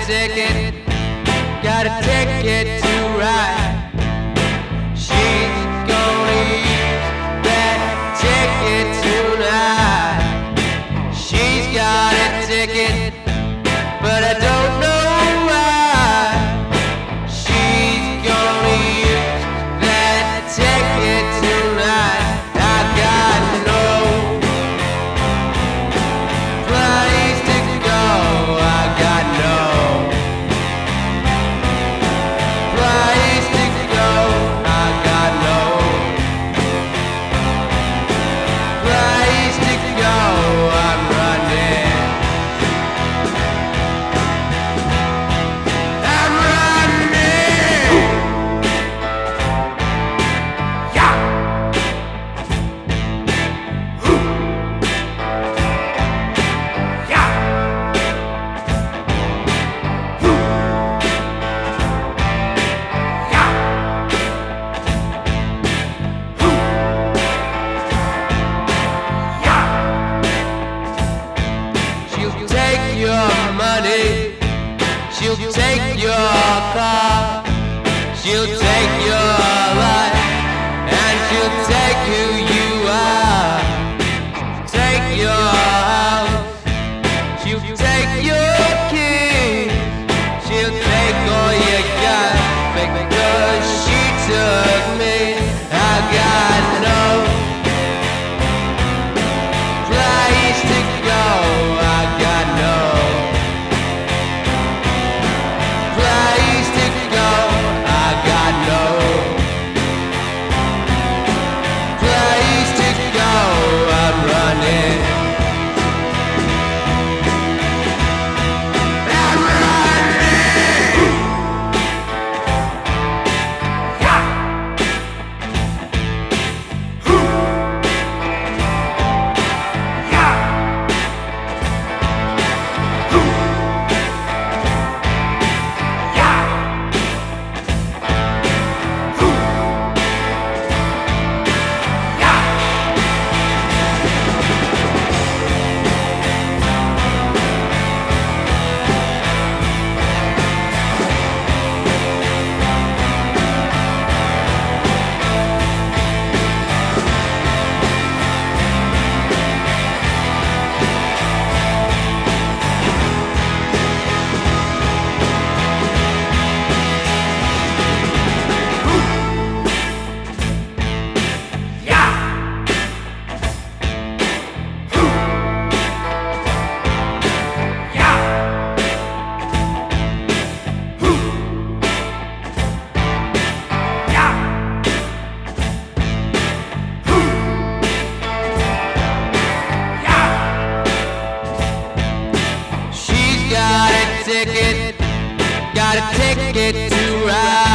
ticket, got a ticket to ride. She's gonna use that ticket tonight. She's got a ticket, but I don't know why. She's gonna use that ticket tonight. I got no place to go. I got no place to go. I got no place to go. I'm running. I'm running. Yeah. Yeah. She'll take your money, she'll take your car, she'll take your life, and she'll take who you are. Take your house, she'll take your keys, she'll take all you got, because she took me. I got no place to go. I got no place to go. I got no place to go. I'm running. I'm running. Yeah. Yeah. She's got a ticket to ride.